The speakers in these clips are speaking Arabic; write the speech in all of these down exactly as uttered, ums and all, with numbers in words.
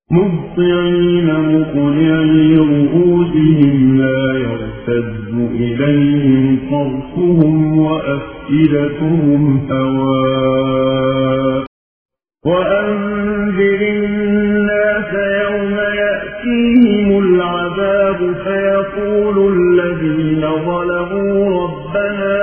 مهطعين مقنعي رؤوسهم لا يرتد إليهم طرفهم وأفئدتهم هواء وأنذر الناس يوم يأتيهم العذاب فيقول الذين ظلموا ربنا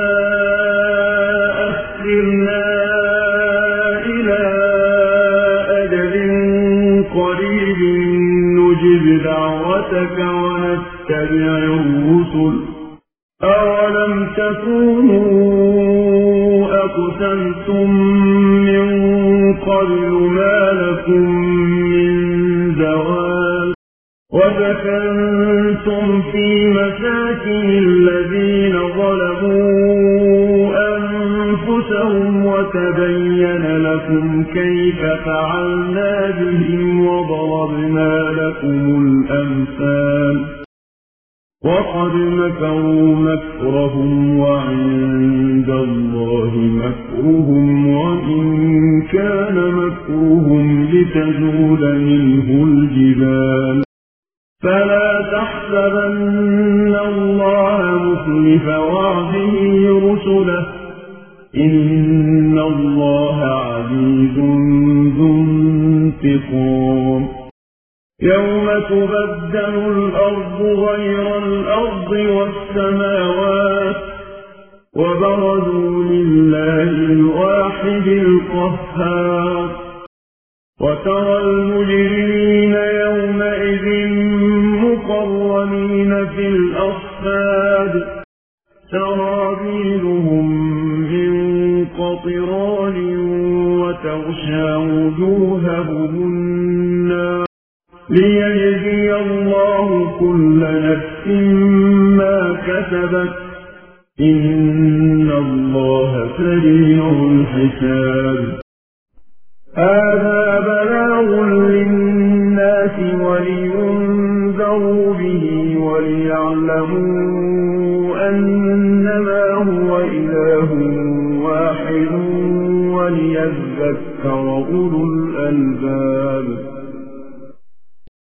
أخرنا إلى أجل قريب نجب دعوتك ونتبع الرسل أولم تكونوا أقسمتم من قبل ما لكم من زوال وسكنتم في مساكن الذين ظلموا أنفسهم وتبين لكم كيف فعلنا بهم وضربنا لكم الأمثال وقد مكروا مكرهم وعند الله مكرهم وإن كان مكرهم لتزول منه الجبال فلا تحسبن الله مخلف وعده رسله إن الله عزيز ذو انتقام يوم تبدل الأرض غير الأرض والسماوات وبرزوا لله الواحد القهار وترى المجرمين يومئذ مقرنين في الأصفاد سرابيلهم من قطران وتغشى وجوههم النار ليجزي الله كل نفس ما كسبت إن الله سريع الحساب هذا بلاغ للناس ولينذروا به وليعلموا أنما هو إله واحد وليذكر أولو الألباب